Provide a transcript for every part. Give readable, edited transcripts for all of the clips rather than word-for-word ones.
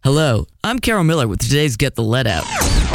Hello, I'm Carol Miller with today's Get the Lead Out.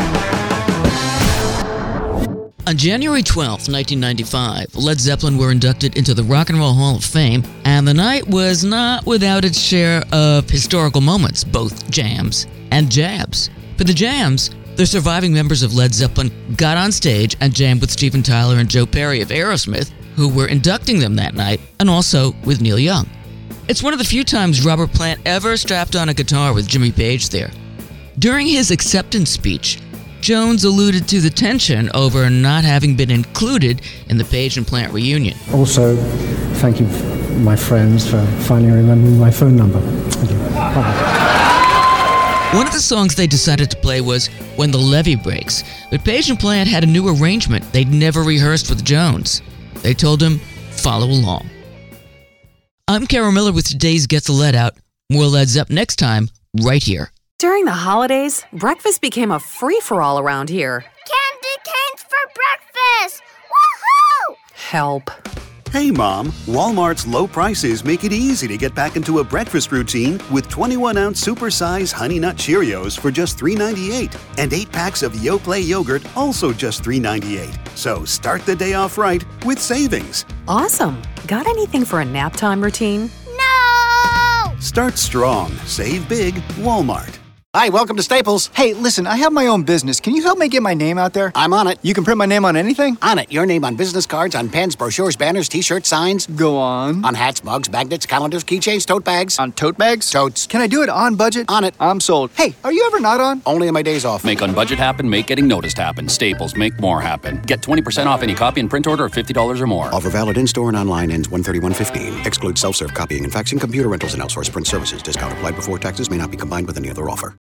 On January 12, 1995, Led Zeppelin were inducted into the Rock and Roll Hall of Fame, and the night was not without its share of historical moments, both jams and jabs. For the jams, the surviving members of Led Zeppelin got on stage and jammed with Steven Tyler and Joe Perry of Aerosmith, who were inducting them that night, and also with Neil Young. It's one of the few times Robert Plant ever strapped on a guitar with Jimmy Page there. During his acceptance speech, Jones alluded to the tension over not having been included in the Page and Plant reunion. Also, thank you, my friends, for finally remembering my phone number. Thank you. Bye-bye. One of the songs they decided to play was When the Levee Breaks, but Page and Plant had a new arrangement they'd never rehearsed with Jones. They told him, follow along. I'm Carol Miller with today's Get the Lead Out. More Led's up next time, right here. During the holidays, breakfast became a free-for-all around here. Candy canes for breakfast! Woohoo! Help. Hey, Mom. Walmart's low prices make it easy to get back into a breakfast routine with 21-ounce super-size Honey Nut Cheerios for just $3.98 and 8 packs of Yoplait yogurt, also just $3.98. So start the day off right with savings. Awesome. Got anything for a nap time routine? No! Start strong. Save big. Walmart. Hi, welcome to Staples. Hey, listen, I have my own business. Can you help me get my name out there? I'm on it. You can print my name on anything? On it. Your name on business cards, on pens, brochures, banners, t-shirts, signs. Go on. On hats, mugs, magnets, calendars, keychains, tote bags. On tote bags? Totes. Can I do it on budget? On it. I'm sold. Hey, are you ever not on? Only on my days off. Make on budget happen, make getting noticed happen. Staples, make more happen. Get 20% off any copy and print order of $50 or more. Offer valid in-store and online, ends 1/31/15. Excludes self-serve copying and faxing, computer rentals and outsourced print services. Discount applied before taxes. May not be combined with any other offer.